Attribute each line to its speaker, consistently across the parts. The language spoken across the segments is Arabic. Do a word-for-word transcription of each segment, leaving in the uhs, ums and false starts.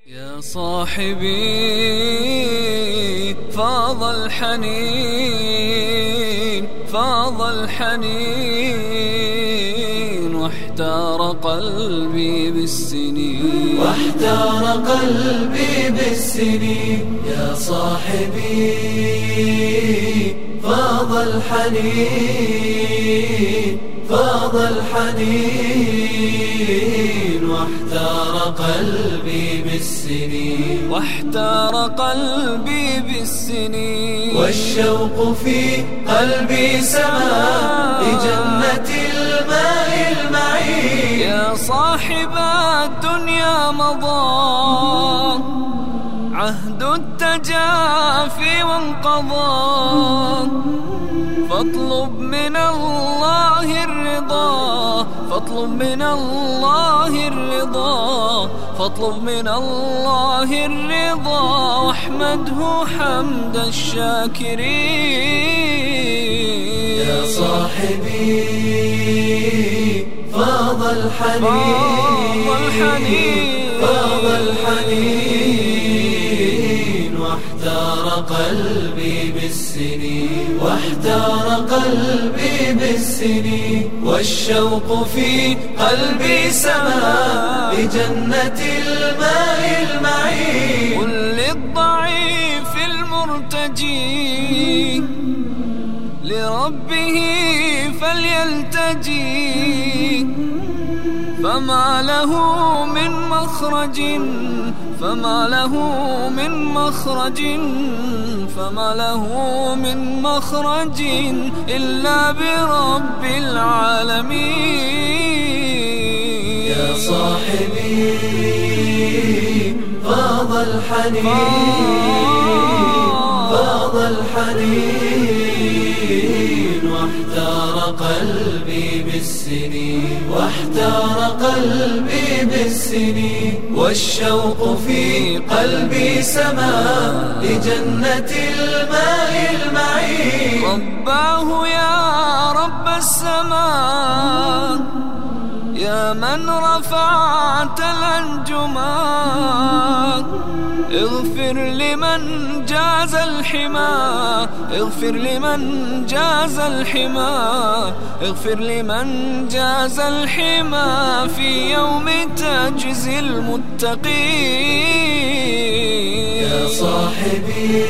Speaker 1: يا صاحبي فاض الحنين فاض الحنين واحتار قلبي بالسنين
Speaker 2: واحتار قلبي بالسنين. يا صاحبي فاض الحنين فاض الحنين واحتار قلبي بالسنين
Speaker 1: واحتار قلبي بالسنين
Speaker 2: والشوق في قلبي سما لجنة الماء المعين.
Speaker 1: يا صاحب الدنيا مضى عهد التجافي وانقضى فاطلب من الله الرضا فاطلب من الله الرضا فاطلب من الله الرضا واحمده حمد الشاكرين.
Speaker 2: يا صاحبي فاض الحنين فاض الحنين واحتار قلبي بالسنين واحتار قلبي بالسنين والشوق في قلبي سما لجنة الماء المعين.
Speaker 1: قل للضعيف المرتجي لربه فليلتجي فما له من مخرج فما له من مخرج فما له من مخرج إلا برب العالمين.
Speaker 2: يا صاحبي فاض الحنين فاض الحنين واحتار قلبي بالسنين واحتار قلبي بالسنين والشوق في قلبي سما لجنة الماء المعين.
Speaker 1: رباه يا رب السماء يا من رفعت الأنجما اغفر لمن جاز الحما اغفر لمن جاز الحما اغفر لمن جاز الحما في يوم تجزي المتقين.
Speaker 2: يا صاحبي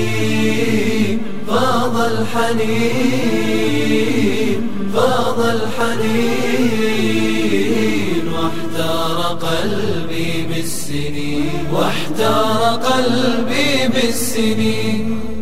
Speaker 2: فاض الحنين فاض الحنين واحتار قلبي بالسنين واحتار قلبي بالسنين.